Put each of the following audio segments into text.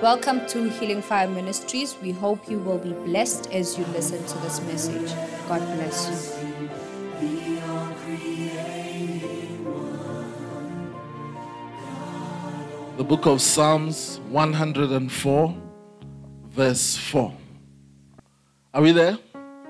Welcome to Healing Fire Ministries. We hope you will be blessed as you listen to this message. God bless you. The book of Psalms 104, verse 4. Are we there?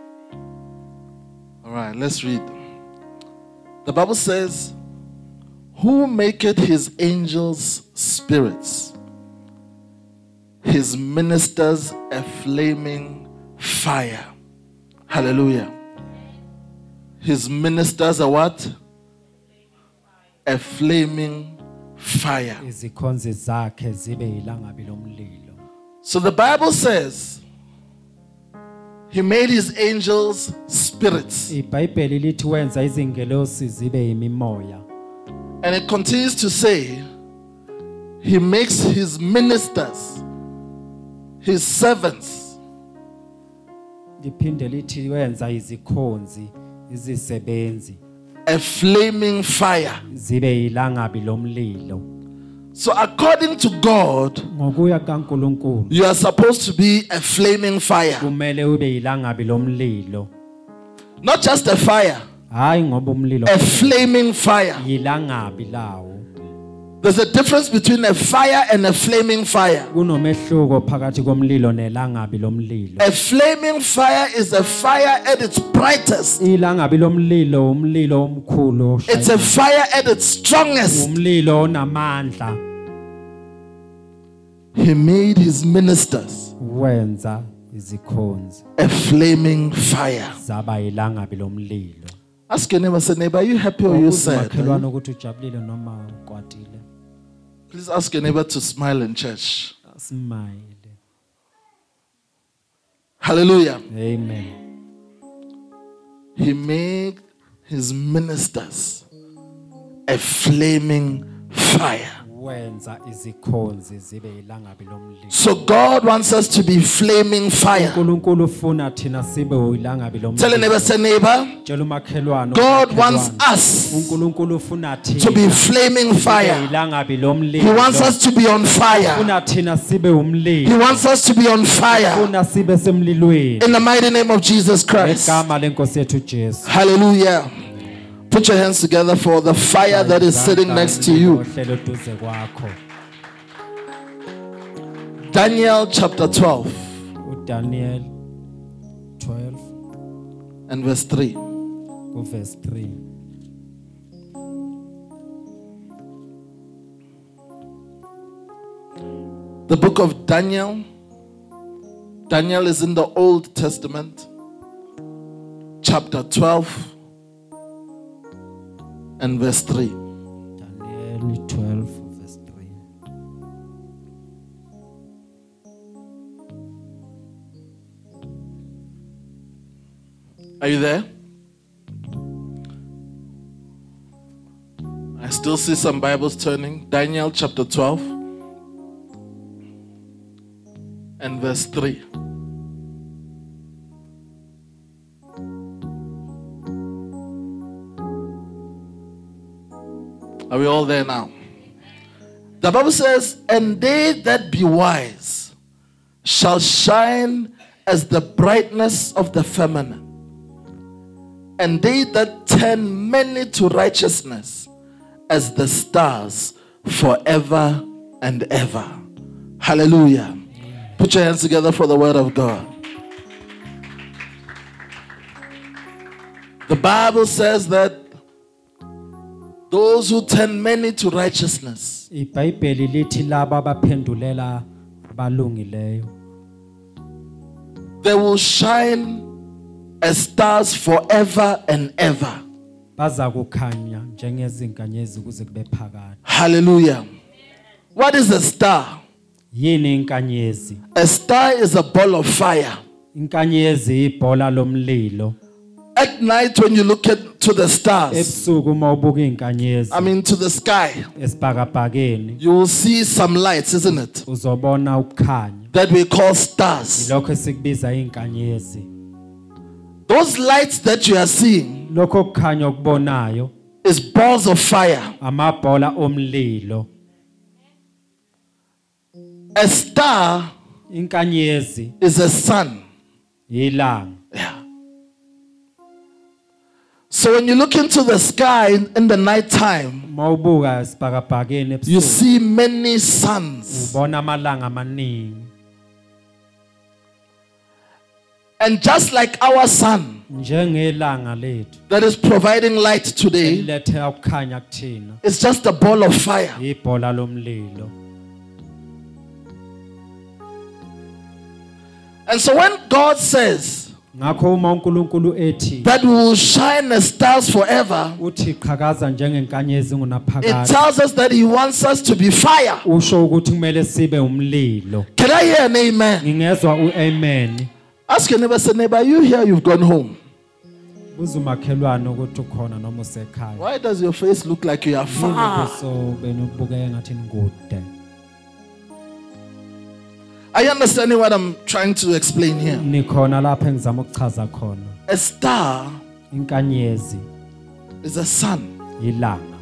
All right, let's read. The Bible says, "Who maketh his angels spirits, his ministers a flaming fire." Hallelujah. His ministers are what? A flaming fire. Izikhonzi zakhe zibe ilangabi lomlilo. So the Bible says he made his angels spirits. iBhayibheli lithi wenza izingelosi zibe yimimoya. And it continues to say he makes his ministers, his servants, Liphinde lithi wenza izikhonzi izisebenzi a flaming fire. zibe ilangabi lomlilo. So according to God, Ngokuya kaNkulunkulu you are supposed to be a flaming fire. kumele ube ilangabi lomlilo. Not just a fire, Hayi ngoba umlilo a flaming fire. ilangabi lawo. There's a difference between a fire and a flaming fire. Kunomehluko phakathi komlilo nelangabi lomlilo. A flaming fire is a fire at its brightest. Ilangabi lomlilo umlilo omkhulu. It's a fire at its strongest. Umlilo onamandla. He made his ministers Wenza izikhonzi a flaming fire. zaba ilangabi lomlilo. Ask your neighbor, say, neighbor, are you happy or are you sad? Umakhelwane ukuthi ujabulile noma ukwatile. Please ask your neighbor to smile in church. Smile. Hallelujah. Amen. He made his ministers a flaming fire. Wenza izikhonzi zibe ilangabi lomlilo. So God wants us to be flaming fire. uNkulunkulu ufuna thina sibe ilangabi lomlilo. Tell your neighbor, say, neighbor, Tshela umakhelwane. God wants us uNkulunkulu ufuna thina to be flaming fire. ilangabi lomlilo. He wants us to be on fire. Ufuna thina sibe He umlilo. wants us to be on fire. Ufuna sibe semlilweni. In the mighty name of Jesus Christ. Egama lenkosi yethu Jesu. Hallelujah. Put your hands together for the fire that is sitting next to you. Ohlelo duze kwakho. Daniel chapter 12 uDaniel 12 and verse 3. verse 3. The book of Daniel. Daniel is in the Old Testament. Chapter 12 and verse 3. Daniel 12 verse 3. Are you there? I still see some Bibles turning. Daniel chapter 12 and verse 3. Are we all there now? The Bible says, "And they that be wise shall shine as the brightness of the firmament, and they that turn many to righteousness as the stars forever and ever." Hallelujah. Put your hands together for the word of God. The Bible says that those who turn many to righteousness, iBhayibheli lithi laba abaphendulela abalungileyo they will shine as stars forever and ever. baza kukhanya njengezinkanyezi kuze kube phakade. Hallelujah. What is a star? Yini inkanyezi? A star is a ball of fire. Inkanyezi ibhola lomlilo. At night when you look to the stars, Ebusuku uma ubuka inkanyezi to the sky, esibhakabhakeni you will see some lights, isn't it? uzobona ukukhanya. That we call stars. Lokho esikubiza inkanyezi. Those lights that you are seeing Lokho kukhanya okubonayo is balls of fire. amabhola omlilo. A star Inkanyezi is a sun. ilanga. Yeah. So when you look into the sky in the night time, Mawubuka sibhakabhakeni you ebusuku see many suns. ubona amalanga amaningi. And just like our sun Njengelanga lethu that is providing light today, elilethe ukukhanya kuthina. it's just a ball of fire. Ibhola lomlilo. And so when God says Ngakho uma uNkulunkulu ethi that we will shine as stars forever, uthi qhakaza njengenkanyezi it ngunaphakade. tells us that He wants us to be fire. Usho ukuthi kumele sibe umlilo. Can I hear an amen? Ngingezwa uamen. Ask your neighbor, say, neighbor, are you here? You've gone home. Buza umakhelwane ukuthi ukhona noma usekhaya. Why does your face look like you are far? So benubukeka ngathi nikude. Are you understanding what I'm trying to explain here? Nikhona lapha engizama ukuchaza khona. A star Inkanyezi is a sun, ilanga.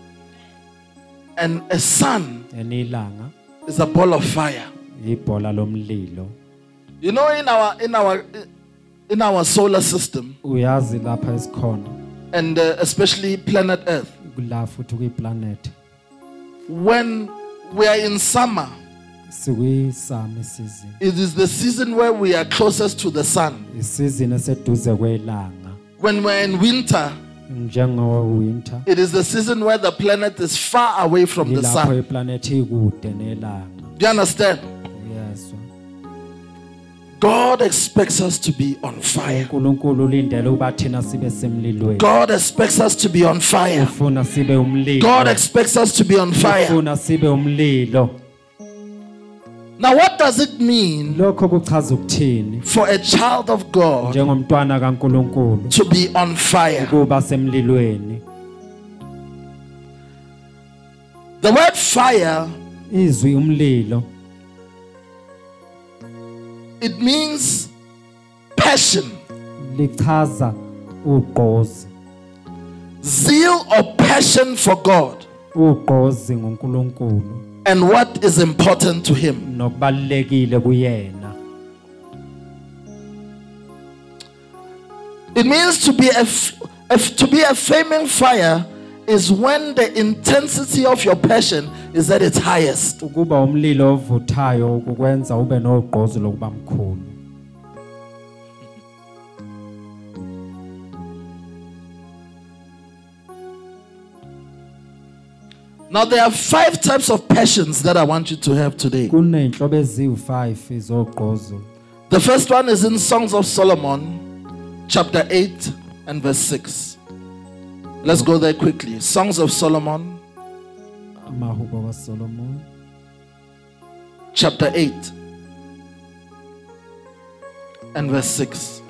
and a sun Enilanga is a ball of fire. ibhola lomlilo. You know, in our solar system, Uyazi lapha esikhona and especially planet Earth, kula futhi kuyiplanet. when we are in summer, Sikwisami season. it is the season where we are closest to the sun. Isizini eseduze kwelanga. When we're in winter, Njengo winter. it is the season where the planet is far away from the Lapho sun. iplanet ikude nelanga. Do you understand? Yes. God expects us to be on fire. uNkulunkulu ulindele ukuba thina sibe semlilweni. God expects us to be on fire. Ufuna sibe umlilo. God expects us to be on fire. Ufuna sibe umlilo. Now, what does it mean Lokho kuchaza ukuthini? for a child of God Njengomntwana kaNkulunkulu to be on fire? kuba semlilweni. The word fire, Izwi umlilo it means passion, lichaza ugqozi. zeal or passion for God Ugqozi ngoNkulunkulu and what is important to Him. nokubalekile kuyena. It means to be a flaming fire is when the intensity of your passion is at its highest. Ukuba umlilo ovuthayo ukwenza ube nogqozi lokuba mkhulu. Now there are 5 types of passions that I want you to have today. Kuneyinhlobo eziwu5 izogqozo. The first one is in Songs of Solomon, chapter 8 and verse 6. Let's go there quickly. Songs of Solomon, Amahubo kaSolomon chapter 8 and verse 6.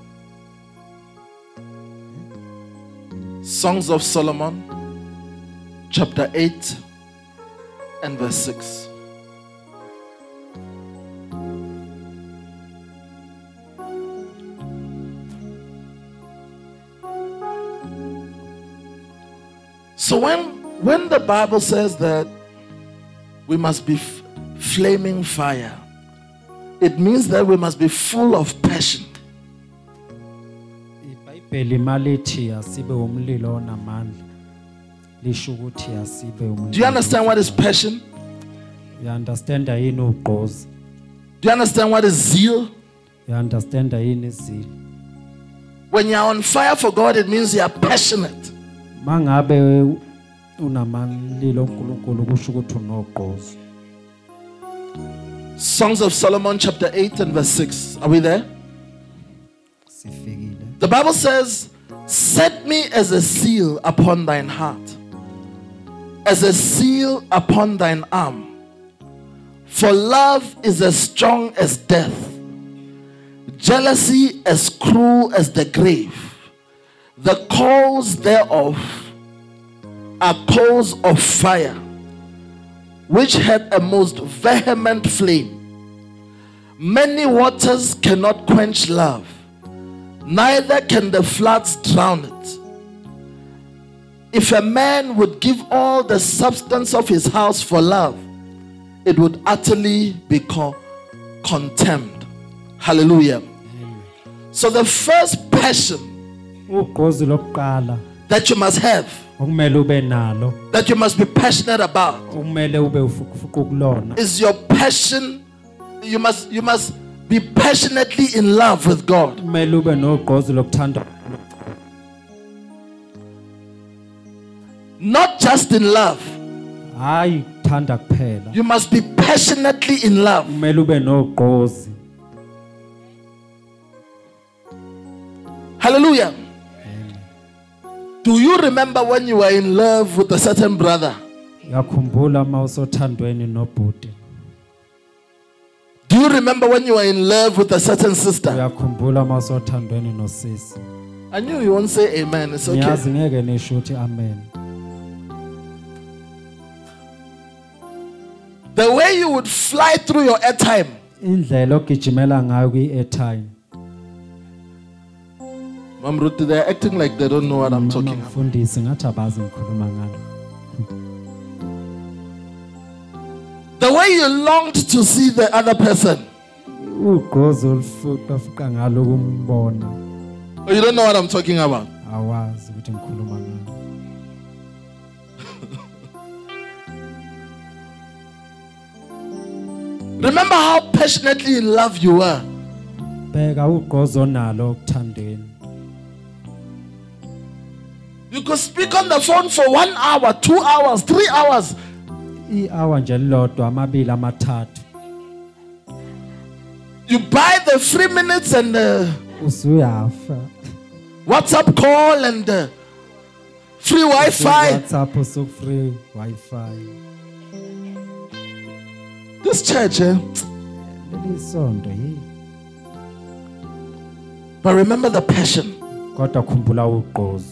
Songs of Solomon, chapter 8 and verse 6. So when the Bible says that we must be flaming fire, it means that we must be full of passion. iBhayibheli malithi asibe umlilo onamandla. Lisho ukuthi asibe umlilo. Do you understand what is passion? You understand yini ugqozi? Do you understand what is zeal? You understand yini izilo? When you're on fire for God, it means you are passionate. Mangabe unamalilo uNkulunkulu kusho ukuthi unogqozi. Songs of Solomon chapter 8 and verse 6. Are we there? Sifikile. The Bible says, set me as a seal upon thine heart, as a seal upon thine arm. For love is as strong as death, jealousy as cruel as the grave. The coals thereof are coals of fire, which had a most vehement flame. Many waters cannot quench love, neither can the floods drown it. If a man would give all the substance of his house for love, it would utterly be contemned. Hallelujah. So the first passion ugqozi lokuqala that you must have, okumele ube nalo that you must be passionate about, okumele ube ufuqa ukulona is your passion. You must be passionately in love with God. kumele ube nogqozi lokuthanda Not just in love. hayi ukuthanda kuphela You must be passionately in love. kumele ube nogqozi. Hallelujah. Do you remember when you were in love with a certain brother? Yakhumbula mawusothandweni nobhuti. Do you remember when you were in love with a certain sister? Yakhumbula mawusothandweni nosisi. I knew you won't say amen. It's Ngiyazi okay. ngeke nisho uthi amen. The way you would fly through your airtime. Indlela ogijimela ngayo kwi-airtime. Mom Ruth, they're acting like they don't know what I'm talking about. Mfundisi ngathi abazi ngikhuluma ngalo. The way you longed to see the other person. Ugqozi olufuqa ngalo kumbona. Oh, you don't know what I'm talking about. Awazi ukuthi ngikhuluma ngalo. Remember how passionately in love you were. Bheka ugqozi onalo okuthandeni. You could speak on the phone for 1 hour, 2 hours, 3 hours. I-hour nje lilodwa amabili amathathu. You buy the 3 minutes and the Usuyafa. WhatsApp call and the free Wi-Fi. WhatsApp usuku free Wi-Fi. This church, Leli sonto yi. but remember the passion. Kodwa khumbula ugqozi.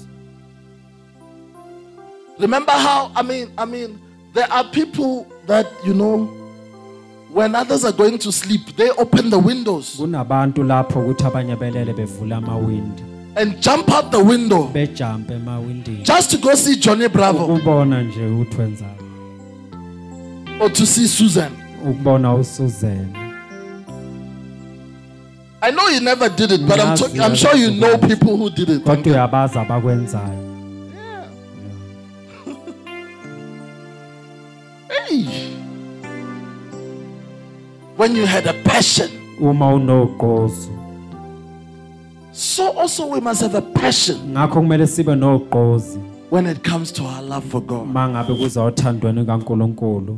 Remember how, I mean, there are people that, when others are going to sleep, they open the windows Kunabantu lapho ukuthi abanye belele bevula amawindi. and jump out the window Bejump emawindini. just to go see Johnny Bravo Ukubona nje ukuthi wenzani. or to see Susan. Ukubona uSusan. I know you never did it, but I'm sure you know people who did it. Kodwa uyabazi abakwenzayo. Hey. When you had a passion. Uma unogqozi. So also we must have a passion Ngakho kumele sibe nogqozi when it comes to our love for God. mangabe kuza othandweni kaNkuluNkulu.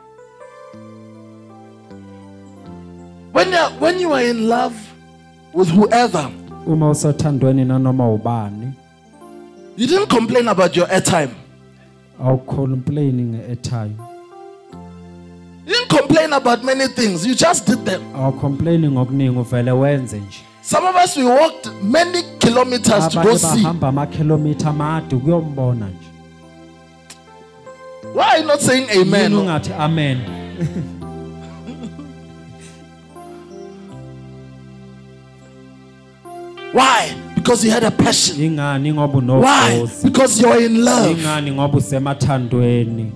When you are in love with whoever, Uma usothandweni nanoma ubani, you didn't complain about your airtime. awucomplaining airtime. You didn't complain about many things. You just did them. Awucomplaining ngokuningi uvele wenze nje. Some of us, we walked many kilometers to go Abanye see. bahamba amakhilomitha amade ukuyombona nje. Why are you not saying Yini amen? ungathi amen? Why? Because you had a passion. Ingani ngoba Why? unogqozi? Because you're in love. Ingani ngoba usemathandweni?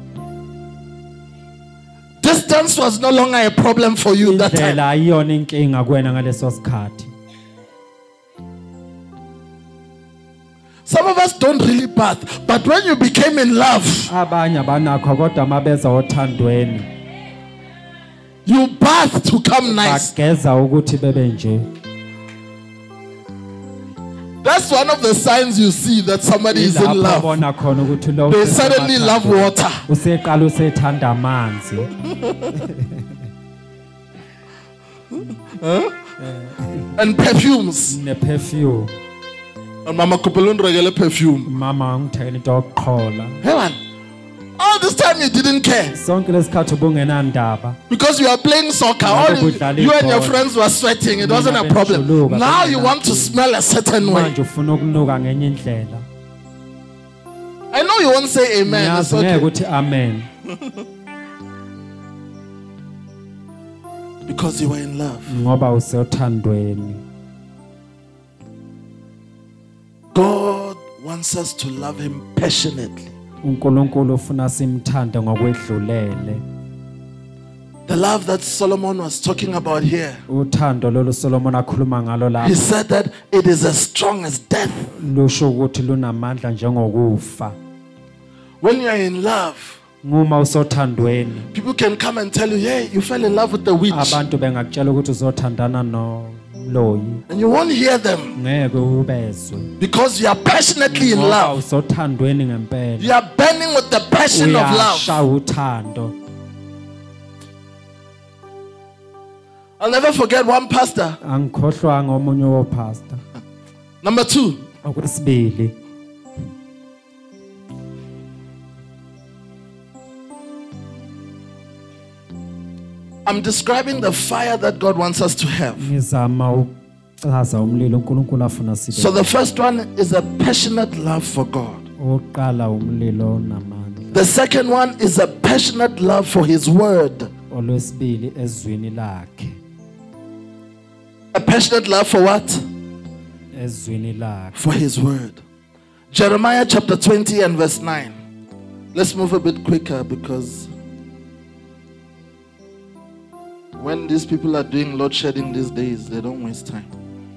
Distance was no longer a problem for you that time. Indlela ayiyona inkinga kuwena ngaleso sikhathi. Some of us don't really bath, but when you became in love, Abanye abanakho kodwa mabeza othandweni you bath to come nice. bageza ukuthi bebe nje. That's one of the signs you see that somebody is in Lapho love. ubona khona ukuthi lo They suddenly love water useqala usethanda amanzi. and perfumes. Ne-perfume. And Mama Kupelun regale perfume. Mama ngithengela into yokuqhola. Hey man, all this time you didn't care Sonke lesikhathi ubungenandaba. because you are playing soccer. You and your friends were sweating. It wasn't a problem. Now you want to smell a certain way. Manje ufuna ukunuka ngenye indlela. I know you won't say amen. It's Ngiyazi ngeke okay. uthi amen. Because you were in love. Ngoba usothandweni. God wants us to love Him passionately. uNkulunkulu ufuna simthande ngokwedlulele. The love that Solomon was talking about here. uthando lolu Solomon akhuluma ngalo He lapha said that it is as strong as death. lusho ukuthi lunamandla njengokufa. When you are in love, Nguma usothandweni people can come and tell you, hey, you fell in love with the witch. abantu bengakutshela ukuthi uzothandana nomloyi And you won't hear them ngeke ubezwe because you are passionately in ngoba love. usothandweni ngempela. You are burning with the passion of love. Uyasha uthando. I'll never forget one pastor. Angikhohlwa ngomunye wopastor. Number 2. Okwesibili I'm describing the fire that God wants us to have. ngizama ukuchaza umlilo uNkulunkulu afuna sibe. So the first one is a passionate love for God. Oqala umlilo namandla. The second one is a passionate love for His word. Olwesibili ezwini lakhe. A passionate love for what? Ezwini lakhe. For His word. Jeremiah chapter 20 and verse 9. Let's move a bit quicker because when these people are doing load shedding these days, they don't waste time.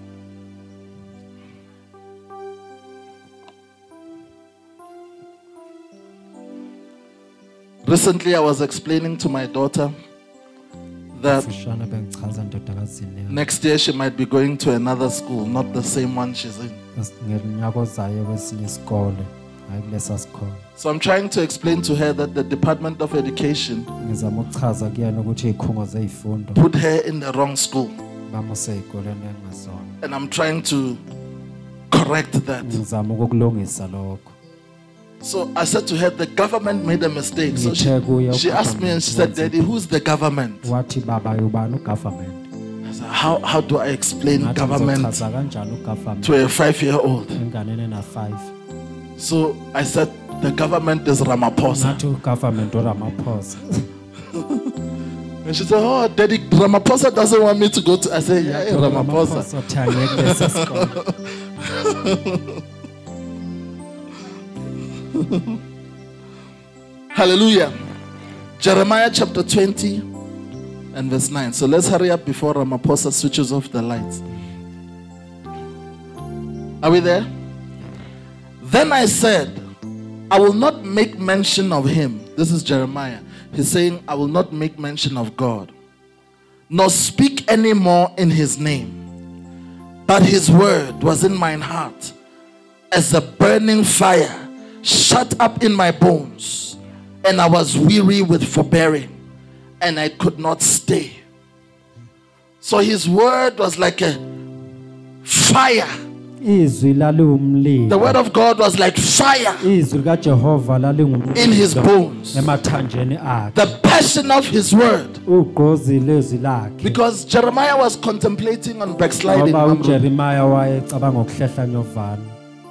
Recently, I was explaining to my daughter that Fushane bengichaza ndodakazini yami. next year she might be going to another school, not the same one she's in. Ngeminyaka ozayo kwesinye isikole, hayi kulesa sikole. So I'm trying to explain to her that the Department of Education Ngizama ukuchaza kuyena ukuthi izikhungo zezifundo put her in the wrong school. bamuse ezikoleni engazona. And I'm trying to correct that. Ngizama ukukulungisa lokho. So I said to her, the government made a mistake. So Ngithe kuye she asked me and she said, Daddy, who's the government? wathi baba ubani ugovernment. I said, how do I explain Ngathi government ngizochaza kanjani ugovernment to a 5-year-old? enganeni na 5. So I said, the government is Ramaphosa. Ngathi ugovernment uRamaphosa. And she said, oh, Daddy, Ramaphosa doesn't want me to go to. I said, yeah, Ramaphosa. uthi angeke kulesa sikole. Hallelujah. Jeremiah chapter 20 and verse 9. So let's hurry up before Ramaphosa switches off the lights. Are we there? Then I said, I will not make mention of him. This is Jeremiah. He's saying, I will not make mention of God, nor speak any more in his name. But his word was in mine heart as a burning fire shut up in my bones, and I was weary with forbearing, and I could not stay. So his word was like a fire. Izwi laliwumlilo. The word of God was like fire Izwi kaJehova lalingumlilo in his bones. emathanjeni akhe. The passion of his word. Ugqozi lezwi lakhe. Because Jeremiah was contemplating on backsliding. Ngoba Mamre. uJeremiah wayecabanga ukuhlehla nyovana.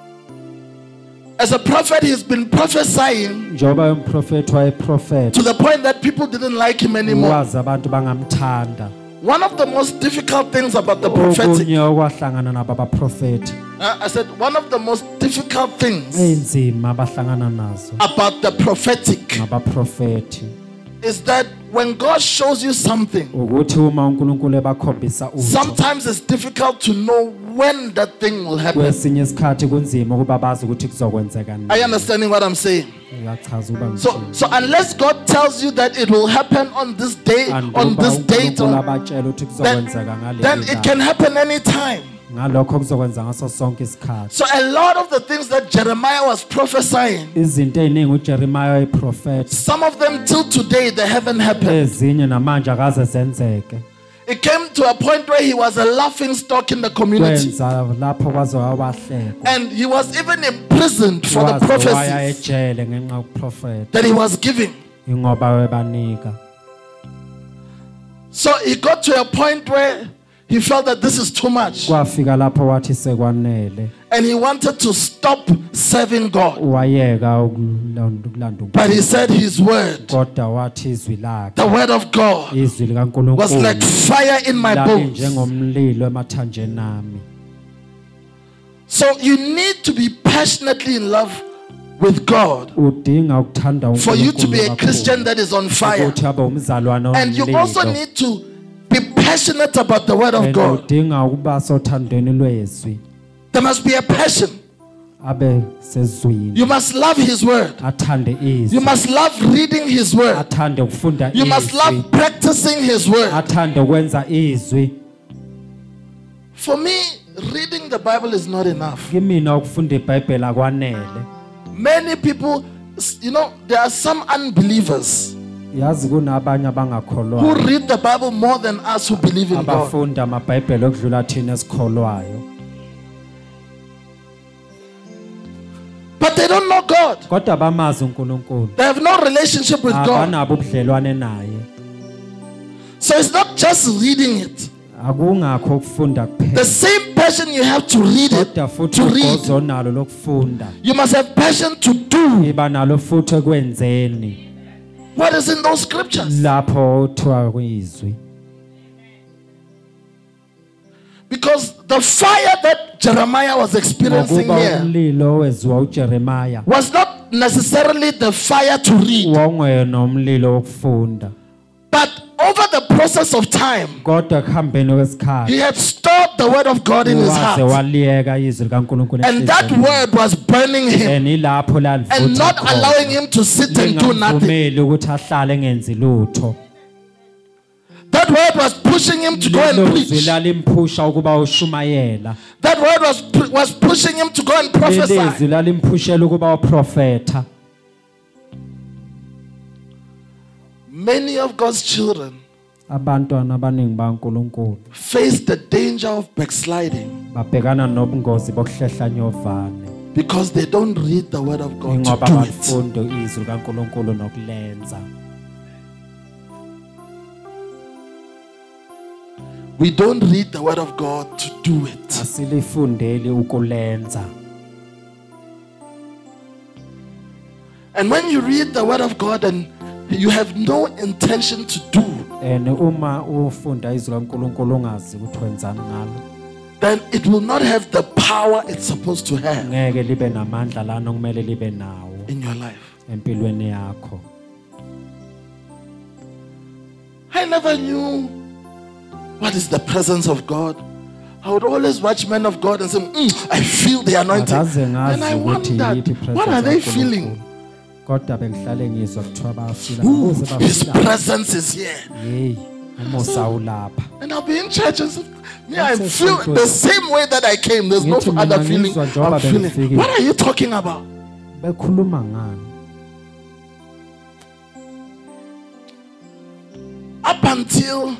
As a prophet, he's been prophesying Njoba umprofeti wayeprofeta. to the point that people didn't like him anymore. Wazi abantu bangamthanda. One of the most difficult things about the prophetic, Okunye okwahlangana nabo abaprofeti. I said, one of the most difficult things Enzima abahlangana nazo about the prophetic ngabaprofeti. is that when God shows you something, Ukuthi uma uNkulunkulu ebakhombisa utho. sometimes it's difficult to know when that thing will happen. Kwesinye isikhathi kunzima ukuba bazi ukuthi kuzokwenzeka nini. Are you understanding what I'm saying? Uyachaza uba So unless God tells you that it will happen on this day, on this date, abatshela ukuthi kuzokwenzeka then it can happen anytime. ngalokho kuzokwenza ngaso sonke isikhathi. So a lot of the things that Jeremiah was prophesying, Izinto eziningi uJeremiah wayeprofeta. some of them till today they haven't happened. Ezinye namanje akaze zenzeke. It came to a point where he was a laughing stock in the community. Kwenza lapho kwaze wabahleka. And he was even imprisoned for the Waze waya prophecies ejele ngenxa yokuprofeta. that he was giving. Ingoba webanika. So he got to a point where he felt that this is too much. Kwafika lapho wathi sekwanele. And he wanted to stop serving God. Wayeka ukulanda. But he said his word, Kodwa wathi izwi lakhe. the word of God, Izwi likaNkulunkulu was like fire in my bones. njengomlilo emathanjeni nami. So you need to be passionately in love with God, udinga ukuthanda for you to be uNkulunkulu a Christian that is on fire. ukuthi abe umzalwane And you also omlilo. need to be passionate about the word of And God. udinga ukuba sothandweni lwezwi, There must be a passion. abe sezwini, You must love his word. athande You izwi, must love reading his word. athande ukufunda You must izwi, love practicing his word. athande ukwenza izwi. For me, reading the Bible is not enough. Kimina ukufunda iBhayibheli akwanele. Many people, there are some unbelievers Yazi kunabanye who abangakholwayo read the Bible more than us who believe in God. abafunda amaBhayibheli okudlula thina esikholwayo, But they don't know God. kodwa bamazi uNkulunkulu, They have no relationship with God. abanabo ubudlelwane naye. So it's not just reading it. Akungakho ukufunda The kuphela, same passion you have to read it, kodwa futhi to read, ugozo nalo lokufunda, you must have passion to do iba nalo futhi ekwenzeni what is in those scriptures. lapho uthiwa kuyizwi. Because the fire that Jeremiah was experiencing Ngokuba here umlilo weziwa uJeremiah was not necessarily the fire to read, wongwena umlilo wokufunda, but over the process of time, kodwa kuhambeni kwesikhathi he had stored the word of God in his waze heart. waliyeka izwi likaNkulunkulu And that enhliziyweni. word was burning him And ilapho and lalivutha not khona. allowing him to sit and do nothing. Lingamvumeli ukuthi ahlale engenzi lutho. That word was pushing him to go and Lelo zwi preach. lalimpusha ukuba ushumayela. That word was pushing him to go and prophesy. Lelizwi lalimpushela ukuba uprofetha. Many of God's children Abantwana abaningi baNkulunkulu face the danger of backsliding babhekana nobungozi bokuhlehla nyovane because they don't read the word of God to ngoba do it. bafundo izwi likaNkulunkulu nokulenza. We don't read the word of God to do it. Asilifundeli ukulenza. And when you read the word of God and you have no intention to do, And uma ufunda izwi likaNkulunkulu ungazi ukuthi wenzani ngalo, then it will not have the power it's supposed to have ngeke libe namandla lana okumele libe nawo in your life. empilweni yakho. I never knew what is the presence of God. I would always watch men of God and say, I feel the anointing. Akaze And ngazi I ukuthi yithi wondered, presence what are they kaNkulunkulu. feeling? Kodwa bengihlale ngizwa kuthiwa bayafila. Ooh, Ukuze his bafila. presence is here. Hey, umusa ulapha. And I'll be in church and say, I That's feel so the same way that I came. There's no Ngithi mina other feeling ngizwa njengoba I'm feeling. bengifikile. What are you talking about? Bekhuluma ngani? Up until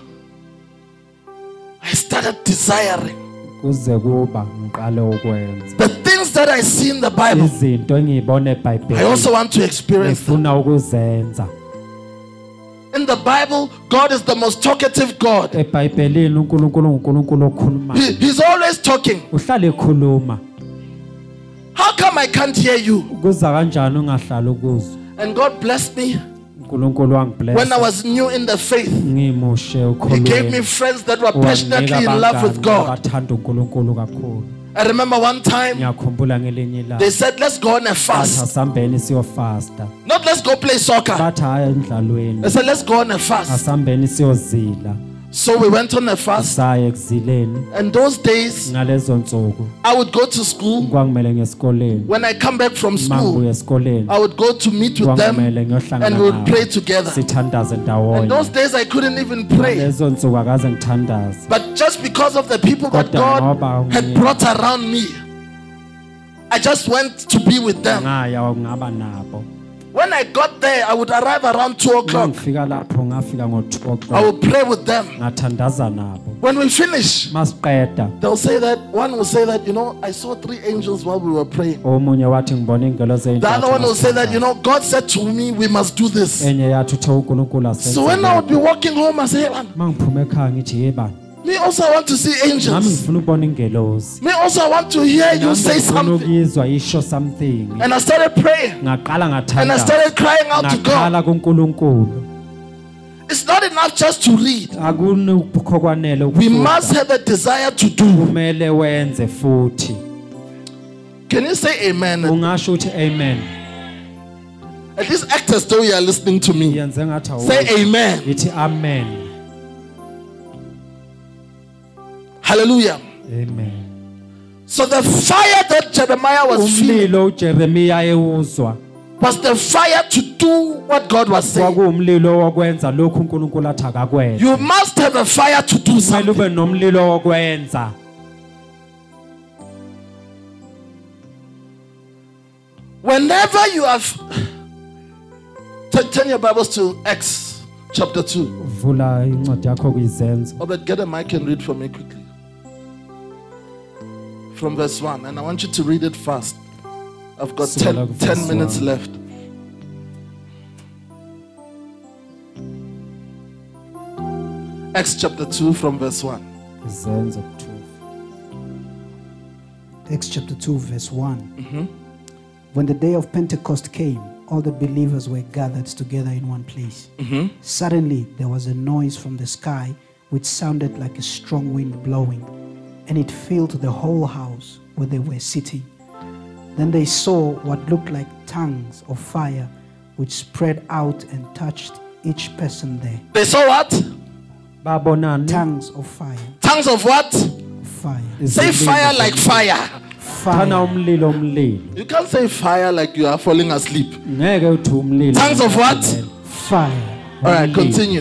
I started desiring Kuze kuba ngiqale ukwenza the things that I see in the Bible, izinto engiyibona I eBhayibhelini. also want to experience them. Ngifuna ukuzenza. In the Bible, God is the most talkative God. eBhayibhelini uNkulunkulu uNkulunkulu okhulumayo. He's always talking. Uhlala ekhuluma. How come I can't hear you? Kuza kanjani ungahlali ukuzwa? And God blessed me uNkulunkulu when I wangibless. was new in the faith. Ngimushe He gave me ukholweni. friends that were passionately in love with God. Bathanda uNkulunkulu kakhulu. I remember one time Ngiyakhumbula ngelinye they ilanga. said, let's go on a Bathi fast. asambeni siyofasta. Not let's go play soccer. Bathi haya emidlalweni. They said, let's go on a fast. Asambeni siyozila. So we went on a fast. Saya ekuzileni. And those days, Ngalezo nsuku I would go to school. kwangimele ngesikoleni. When I come back from school, Mangibuya esikoleni. I would go to meet with them Kwangimele ngiyohlangana and we would nabo. pray together. Sithandaze And ndawonye. those days I couldn't even pray. Lezo nsuku akaze ngithandaze. But just because of the people that Kodwa ngoba God had umyeni brought around me, I just went to be with them. ngaya ngaba nabo. When I got there, I would arrive around 2 o'clock. Ngifika lapho ngafika ngo2 I o'clock. would pray with them. Ngathandaza nabo. When we finish, Masiqeda they'll say that, one will say that, I saw 3 angels while we were praying. omunye wathi ngibona ingelosi The other one will say that, eyintathu. God said to me, we must do this. Enye yathi uthe uNkulunkulu asenze. So when I would be walking home, I say, hey, man, Mangiphume ekhaya ngithi yebani. me also I want to see Nami angels. ngifuna ukubona ingelosi. Me also I want to hear you Nami say ngifuna something. ukuyizwa isho something. And I started praying. Ngaqala And I ngathandaza. started crying out to God. Ngakhala kuNkulunkulu. It's not enough just to read. Akuni ukukho kwanele We must ukufunda. have a desire to do. Kumele wenze futhi. Can you say amen? Ungasho uthi amen. At least act as though you are listening to me. yenze ngathi awuzwa. Say amen. Yithi amen. Hallelujah. Amen. So the fire that Jeremiah was feeling Umlilo uJeremiya ewuzwa was the fire to do what God was saying. kwakuwumlilo wokwenza lokhu uNkulunkulu athi akakwenze. You must have a fire to do Kumele something. ube nomlilo wokwenza. Whenever you have turn your Bibles to Acts chapter 2. Vula incwadi yakho kuyizenzo. Oh, but get a mic and read for me quickly. From verse 1. And I want you to read it fast. I've got So 10 like verse minutes 1. left. Acts chapter 2 from verse 1. Izenzo 2. Acts chapter 2, verse 1. When the day of Pentecost came, all the believers were gathered together in one place. Suddenly, there was a noise from the sky which sounded like a strong wind blowing, and it filled the whole house where they were sitting. Then they saw what looked like tongues of fire which spread out and touched each person there. They saw what? Babonani? Tongues of fire. Tongues of what? Fire. Say fire like fire. Thana Fire. umlilo. You can't say fire like you are falling asleep. Ngeke uthi umlilo. Tongues of what? Fire. All right, continue.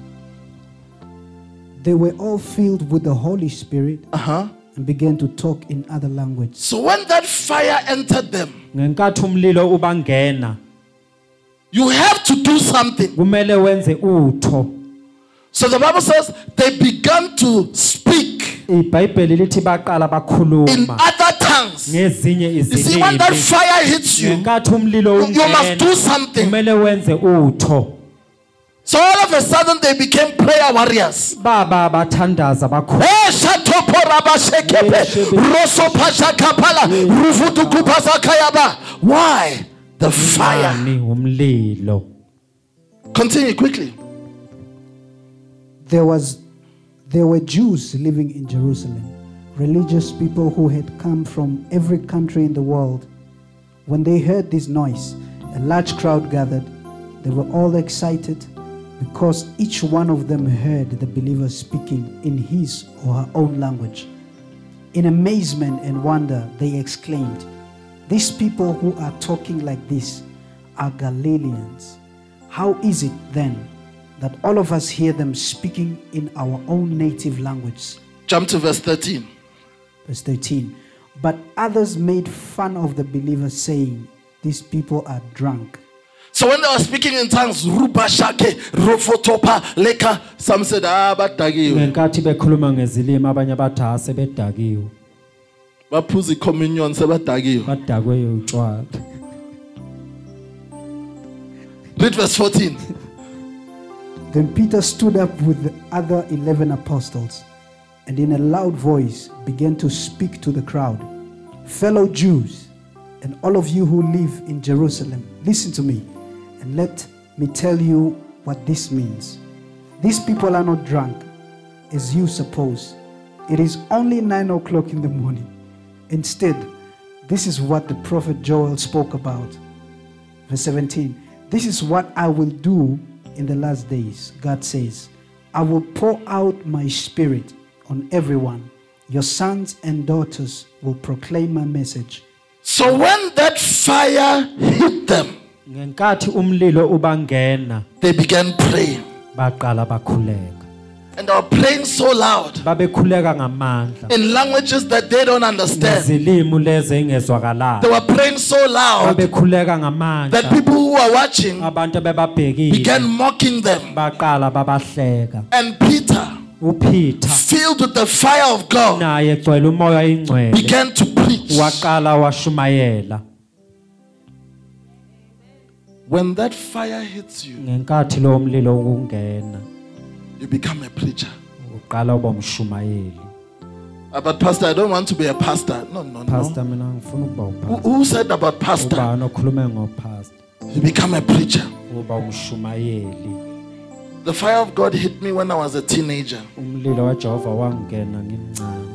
They were all filled with the Holy Spirit Uh-huh. and began to talk in other languages. So when that fire entered them, Ngenkathi umlilo ubangena, you have to do something. kumele wenze utho. So the Bible says they began to speak iBhayibheli lithi baqala in bakhuluma other tongues. ngezinye You see, when that izilimi. fire hits you, Ngenkathi umlilo you must do ungena, something. kumele wenze utho. So all of a sudden they became prayer warriors. Baba bathandaza bakhulu. Eh, shatopo rabashekepe, rosopashakapala, rufutukupasakayaba. Why? The fire. Ni umlilo. Continue quickly. There were Jews living in Jerusalem, religious people who had come from every country in the world. When they heard this noise, a large crowd gathered. They were all excited because each one of them heard the believers speaking in his or her own language. In amazement and wonder, they exclaimed, "These people who are talking like this are Galileans. How is it then that all of us hear them speaking in our own native language?" Jump to verse 13. Verse 13. But others made fun of the believers, saying, "These people are drunk." So when they were speaking in tongues, Ruba Shake, Rofotopa, Leka, some said, badagiwe. Ngenkathi bekhuluma ngezilimi abanye bathi sebedakiwe. Baphuza communion sebadagiwe. Badakwe utshwala. Read verse 14. Then Peter stood up with the other 11 apostles and in a loud voice began to speak to the crowd. "Fellow Jews, and all of you who live in Jerusalem, listen to me and let me tell you what this means. These people are not drunk, as you suppose. It is only 9 o'clock in the morning. Instead, this is what the prophet Joel spoke about." Verse 17. "This is what I will do in the last days," God says. "I will pour out my spirit on everyone. Your sons and daughters will proclaim my message." So when that fire hit them, Ngenkathi umlilo ubangena, they began praying. baqala bakhuleka. And they were praying so loud Babekhuleka ngamandla. in languages that they don't understand. Ngezilimi lezi They engezwakalayo. were praying so loud Babekhuleka that ngamandla. people who were watching Abantu bebabhekile began mocking them. baqala babahleka. And Peter, uPeter filled with the fire of God, naye egcwele umoya ingcwele began to preach. waqala washumayela. When that fire hits you, Ngenkathi lo mlilo ungena, you become a preacher. uqala uba umshumayeli. But pastor, I don't want to be a pastor. No. Pastor mina ngifuna ukuba upastor. Who said about pastor? Ubani okhuluma ngopastor? You become a preacher. Uba umshumayeli. The fire of God hit me when I was a teenager. Umlilo kaJehova wangena ngimncane.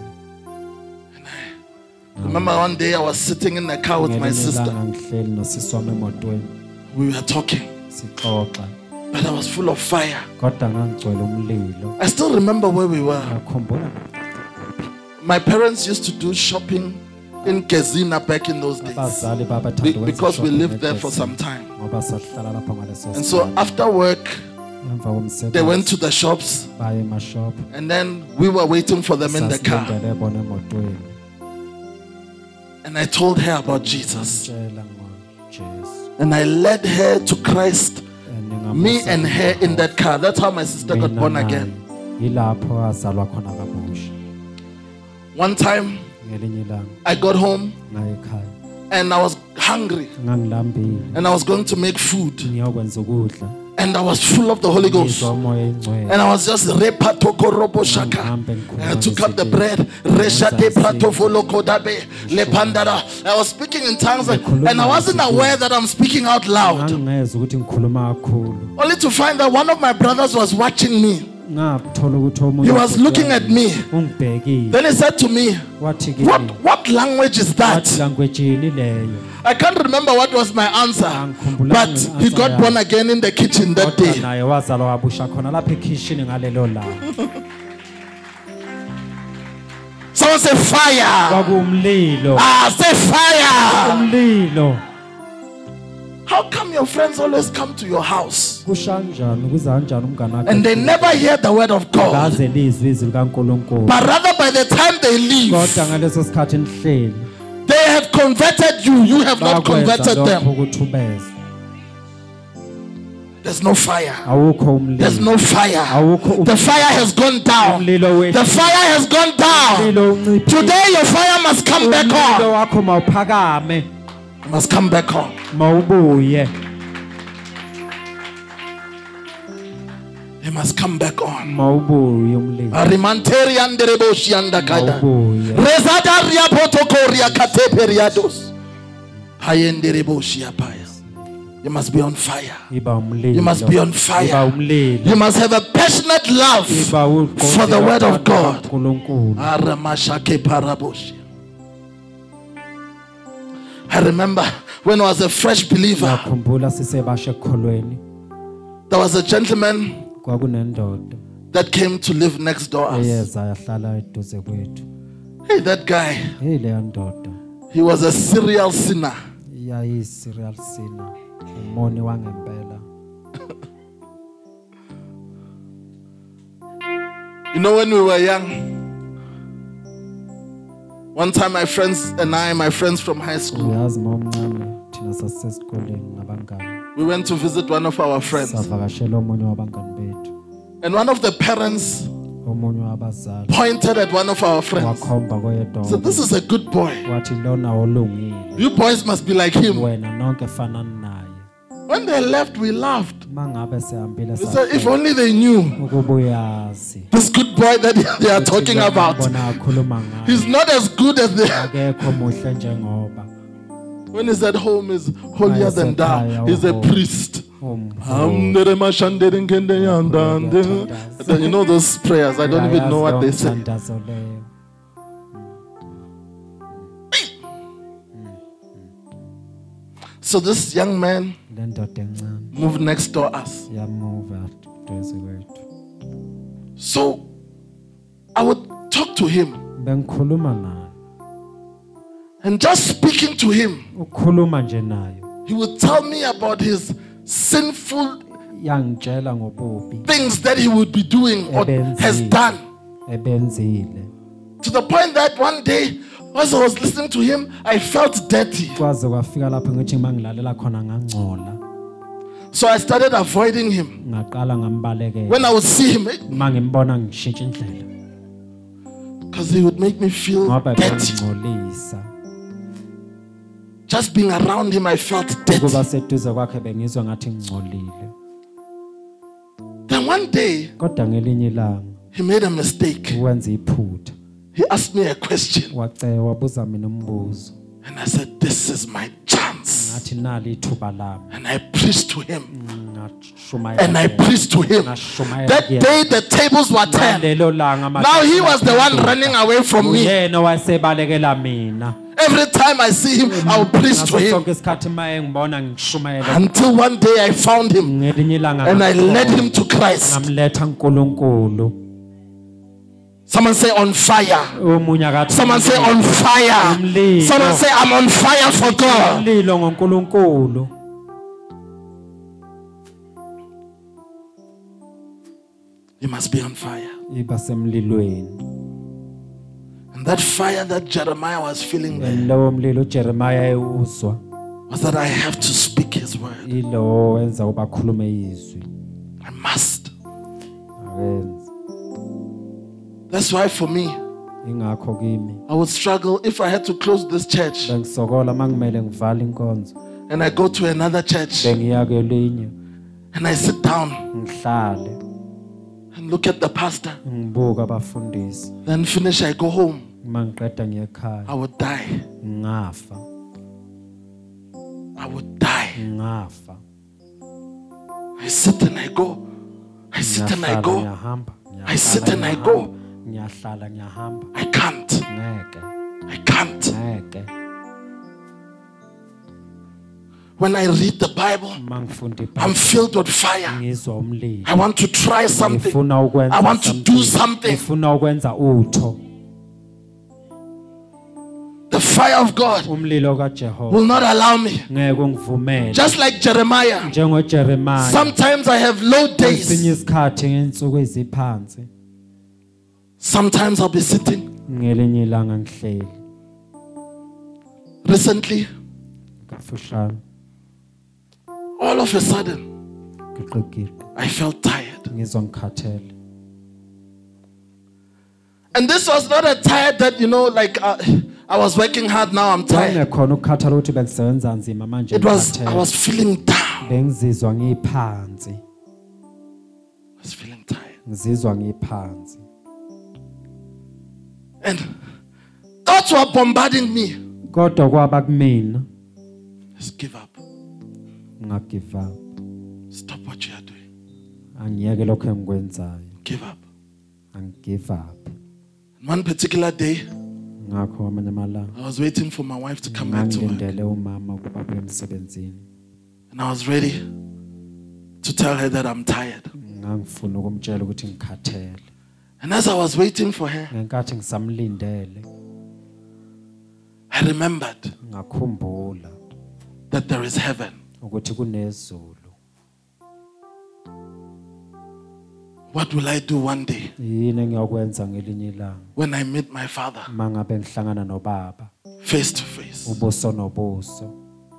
Remember one day I was sitting in the car with my sister. Ngihleli nosisi wami emotweni. We were talking, sixoxa but I was full of fire. kodwa ngangigcwele umlilo. I still remember where we were. Ngakhumbula My parents used to do shopping in Gezina back in those days abazali babathanda ukwenza because we shopping lived there for eGezini, some time. ngoba sahlala lapho ngaleso And so after work, emva they went to komsebenzi the shops, baye emashop and then we were waiting for them in the car. sasilindele bona emotweni And I told her about Jesus. tshela ngoJesu. And I led her to Christ, me and her in that car. That's how my sister got born again. Yilapho azalwa khona kabusha. One time, Ngelinye ilanga I got home ngaye ekhaya and I was hungry ngangilambile and I was going to make food. ngiyokwenza ukudla And I was full of the Holy Ghost. ngizwa umoya ingcwele. And I was just repatokorobo shaka. And I took up the bread. Reshate pratofolokodabe lepandara. I was speaking in tongues and I wasn't aware that I'm speaking out loud. ngangingeza ukuthi ngikhuluma kakhulu. Only to find that one of my brothers was watching me. Ngathola ukuthi omunye He was looking at me. ungibhekile. Then he said to me, Wathi kimi, What language is wathi that? language yini leyo? I can't remember what was my answer. But he got born again in the kitchen that Kodwa day. naye wazalwa wabusha khona lapha ekhishini ngalelo langa. Someone say fire. Kwakuwumlilo. Say fire. Umlilo. How come your friends always come to your house Kushanjani kuza kanjani umngane wakho? and they never hear the word of God? Kaze lizwi izwi likaNkulunkulu. But rather by the time they leave, Kodwa ngaleso sikhathi nihleli they have converted you. You have not bakwenza converted lokho them. ukuthi ubeze. There's no fire. Awukho There's umlilo. no fire. Awukho The fire has gone down. umlilo wethu. The fire has gone down. Umlilo unciphile. Today your fire must come back Umlilo on. wakho mawuphakame, Must come back on. mawubuye. He must come back on. Mawubuye umlilo. Arimanteri andereboshi andakada. Mawubuye. Rezadaria potokoria kateperiados. Hayendereboshi apaya. You must be on fire. Iba umlilo. You must be on Iba fire. umlilo. You must have a passionate love Iba uqonde for the word of God. kaNkulunkulu. Aramashake paraboshi. I remember when I was a fresh believer, Ngakhumbula sisebasha ekholweni there was a gentleman kwakunendoda that came to live next door us. eyeza yahlala eduze kwethu. Hey, that guy, Hey leya ndoda he was a serial sinner. yayiserial sinner, umoni wangempela. You know, when we were young, one time my friends and I, my friends from high school, Uyazi mawumncane thina sasesikoleni nabangani we went to visit one of our friends. savakashela omunye wabangani bethu. And one of the parents Omunye wabazali pointed at one of our friends. wakhomba koyedwa So this is a good boy. wathi lona olungile, You boys must be like him. wena nonke fanani naye. When they left, we laughed. Mangabe sehambile We said, if only they knew ukuba uyazi this good boy that they are talking about. bona akhuluma ngayo He's not as good as they are. akekho muhle njengoba When he's at home, he's holier than thou. He's a priest. umvu. You know those prayers, I don't even know what they say. Umthandazo leyo. So this young man Le ndoda encane moved next door us. yamuva duze kwethu. So I would talk to him, Bengikhuluma naye, and just speaking to him, ukukhuluma nje naye he would tell me about his sinful yangitshela ngobubi things that he would be doing or has done. ebenzile. To the point that one day, as I was listening to him, I felt dirty. Kwaze kwafika lapho ngithi mangilalela khona ngangcola, So I started avoiding him. ngaqala ngambalekela. When I would see him, Mangimbona ngishintsha indlela because he would make me feel ngoba dirty. bengingcolisa. Just being around him, I felt dirty. Ukuba seduze kwakhe bengizwa ngathi ngingcolile. Then one day, Kodwa ngelinye ilanga he made a mistake. wenza iphutha, He asked me a question, wabuza mina umbuzo, and I said, "This is my chance." ngathi nali ithuba lami. And I preached to him, Ngashumayela and I kuyena. preached to him. Ngashumayela That kuyena. day, the tables were turned. Ngalelo langa Now he was the one running away from me. Uyena wayesebalekela mina. Every time I see him, I'll preach to Ngaso him. sonke isikhathi maye ngibona ngishumayela Until one day I found him ngelinye ilanga and I led him to Christ. ngamletha kuNkulunkulu. Someone say on fire. Omunye akathi Someone say on fire. Umlilo. Someone say I'm on fire for God. umlilo ngoNkulunkulu. You must be on fire. Iba semlilweni. And that fire that Jeremiah was feeling there Lowo mlilo uJeremiah ewuzwa was that I have to speak his word. ilo wenza ubakhulume izwi. I must. Awenza. That's why for me, Ingakho kimi I would struggle if I had to close this church bengisokola mangimele ngivale inkonzo and I go to another church bengiya kwelinye and I sit down ngihlale and look at the pastor. ngibuka abafundisi Then finish, I go home. mangiqeda ngiye ekhaya I would die. ngafa I would die. ngafa I sit and I go. I sit and I go. ngiyahamba I sit and I go. ngiyahlala ngiyahamba I can't. ngeke I can't. ngeke When I read the Bible, mangifunda I'm iBhayibheli filled with fire. ngizwa umlilo I want to try something. ngifuna ukwenza I want to do something. ngifuna ukwenza utho The fire of God umlilo kaJehova will not allow me. ngeke ungivumele Just like Jeremiah. njengoJeremiah Sometimes I have low esinye days. isikhathi ngensuku eziphansi Sometimes I'll be sitting. ngelinye ilanga ngihleli Recently, kafushane all of a sudden, ngiqikile I felt tired. ngizwa ngikhathele And this was not a tired that, like I was working hard, now I'm tired. Kwangekhona ukukhathala ukuthi bengisebenza nzima manje It was, I ngikhathele was feeling down. bengizizwa ngiphansi I was feeling tired. ngizizwa ngiphansi And thoughts were bombarding me. kodwa kwaba kumina Just give up. ngagive up Stop what you are doing. angiyeke lokho engikwenzayo Give up. angigive up And one particular day, ngakho amanye amalanga I was waiting for my wife to come back to work. ngangilindele umama ukuba abuye emsebenzini And I was ready to tell her that I'm tired. ngangifuna ukumtshela ukuthi ngikhathele And as I was waiting for her, ngenkathi ngisamlindele I remembered ngakhumbula that there is heaven. ukuthi kunezulu What will I do one day yini engiyokwenza ngelinye ilanga when I meet my father mangabe ngihlangana nobaba face to face? ubuso nobuso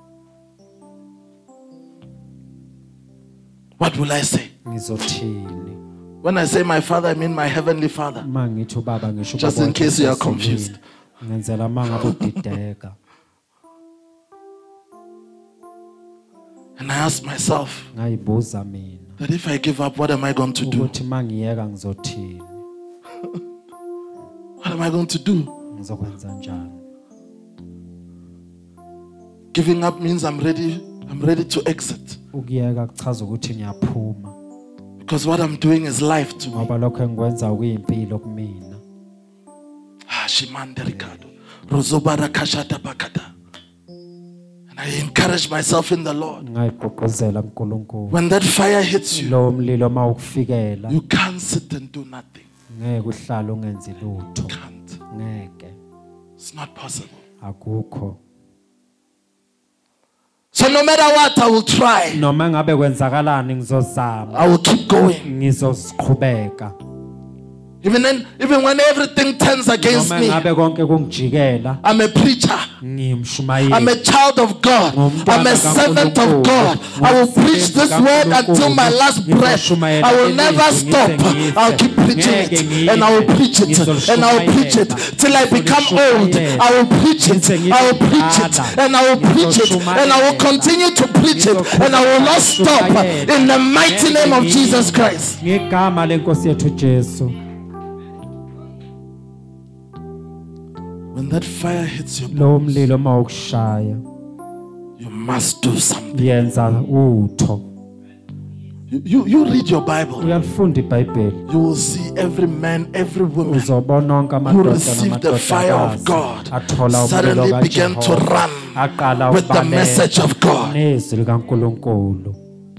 What will I say? ngizothini When I say my father, I mean my heavenly father. mangithi ubaba ngisho Just ubaba in case you are wasezulwini. confused. ngenzela mangabe udideka And I asked myself ngayibuza mina that if I give up, what am I going to do? ukuthi mangiyeka ngizothini What am I going to do? ngizokwenza njani Giving up means I'm ready to exit. ukuyeka kuchaza ukuthi ngiyaphuma Because what I'm doing is life to me. ngoba lokho engikwenza kuyimpilo kumina Shimande Ricardo. Rozobara kashata bakata. And I encourage myself in the Lord. ngayigqugquzela kuNkulunkulu When that fire hits you, lo mlilo mawukufikela you can't sit and do nothing. ngeke uhlale ungenzi lutho Can't. ngeke It's not possible. akukho So no matter what, I will try. noma ngabe kwenzakalani ngizozama I will keep going. ngizosiqhubeka Even when everything turns against noma me, ngabe konke kungijikela I'm a preacher. ngiyimshumayeli I'm a child of God. I'm a servant of God. I will preach this word until my last breath. I will never stop. I'll keep preaching it. And I will preach it. And I will preach it. Till I become old. I will preach it. I will preach it. And I will preach it. And I will continue to preach it. And I will not stop. In the mighty name of Jesus Christ. ngegama lenkosi yethu Jesu When that fire hits you, lo mlilo mawukushaya you must do something. yenza utho You read your Bible. uyalifunda ibhayibheli You will see every man, every woman uzobona onke who amadoda received the fire of namadodakazi God athola umlilo suddenly began to kaJehova run aqala with the message of God. nezwi likaNkulunkulu.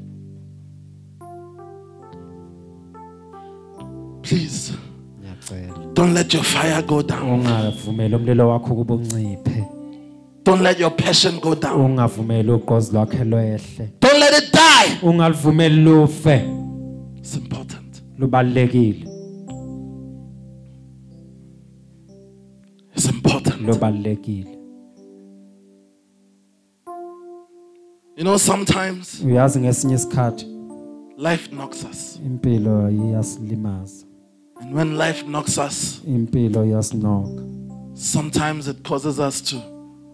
Please, Ngiyacela don't let your fire go down. ungavumeli umlilo wakho ukuba unciphe, Don't let your passion go down. ungavumeli ugozi lwakhe lwehle, Don't let it die. ungalivumeli lufe. It's important. Lubalekile, It's important. lubalekile. You know, sometimes Uyazi ngesinye isikhathi life knocks us. impilo iyasilimaza, And when life knocks us, impilo iyasinoka. sometimes it causes us to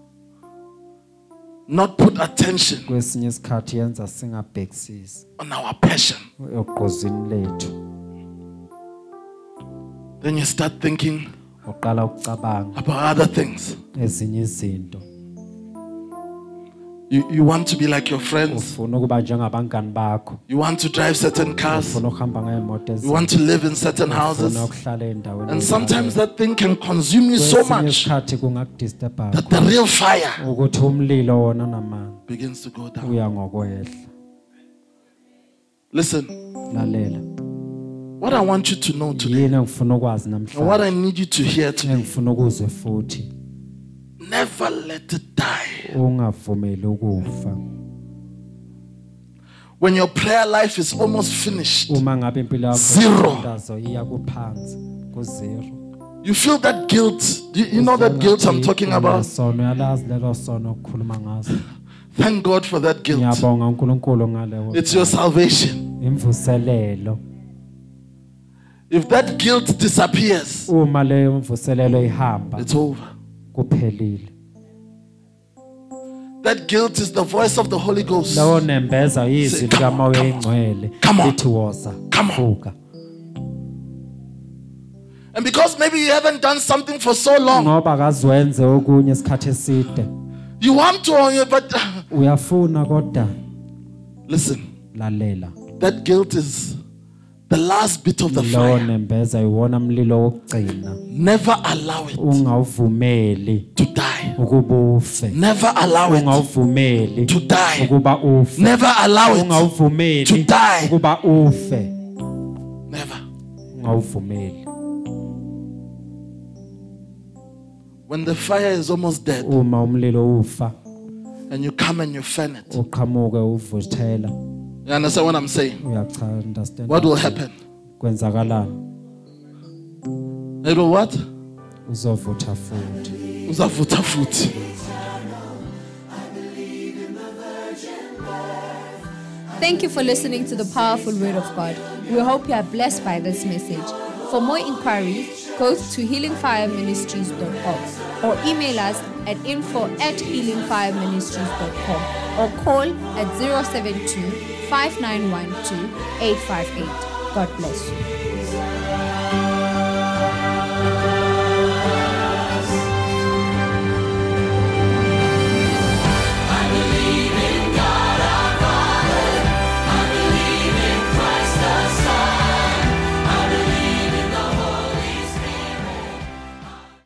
not put attention Kwesinye isikhathi yenza singabhekisisi on our passion. ogqozini lethu, Then you start thinking uqala ukucabanga about other things. ezinye izinto. You want to be like your friends. Ufuna ukuba njengabangani bakho, You want to drive certain cars. ufuna ukuhamba ngeemoto You want to live in certain ufuna houses. ukuhlala endaweni And sometimes that thing can consume you so kwesinye much isikhathi kungakudisturba that the real fire ukuthi umlilo wona namandla begins to go down. uya ngokwehla. Listen, Lalela, what I want you to know today, yini engifuna ukwazi and what namhlanje, I need you to hear today, engifuna ukuzwe futhi, never let it die. ungavumeli ukufa. When your prayer life is almost finished, Uma ngabe impilo yakho Zero. indazo iya kuphansi ku-zero, you feel that guilt. You know that guilt I'm talking about? sono, uyalazi lelo sono okukhuluma ngazo. Thank God for that guilt. Ngiyabonga uNkulunkulu ngalewo, It's your salvation. imvuselelo. If that guilt disappears, Uma leyo mvuselelo ihamba, it's over. kuphelile. That guilt is the voice of the Holy Ghost. Lawo nembeza izwi Say, come on, likamoya come on. engcwele Come on. lithi woza, Come on. vuka. And because maybe you haven't done something for so long, Ngoba akaziwenze okunye isikhathi eside, you want to, but uyafuna kodwa listen, lalela. that guilt is the last bit of the Lawo fire. nembeza iwona mlilo wokugcina. Never allow it Ungawuvumeli to die. ukuba ufe. Never allow it Ungawuvumeli to die. ukuba ufe. Never allow it Ungawuvumeli to die. ukuba ufe. Never. Ungawuvumeli. When the fire is almost dead Uma umlilo ufa, and you come and you fan it, uqhamuke uvuthela, you understand what I'm saying? understand What will happen? kwenzakalani? It will what? Uzovutha futhi. Uzavuta futhi. Thank you for listening to the powerful word of God. We hope you are blessed by this message. For more inquiries, go to healingfireministries.org or email us at info@healingfireministries.com or call at 072 5912 858. God bless you.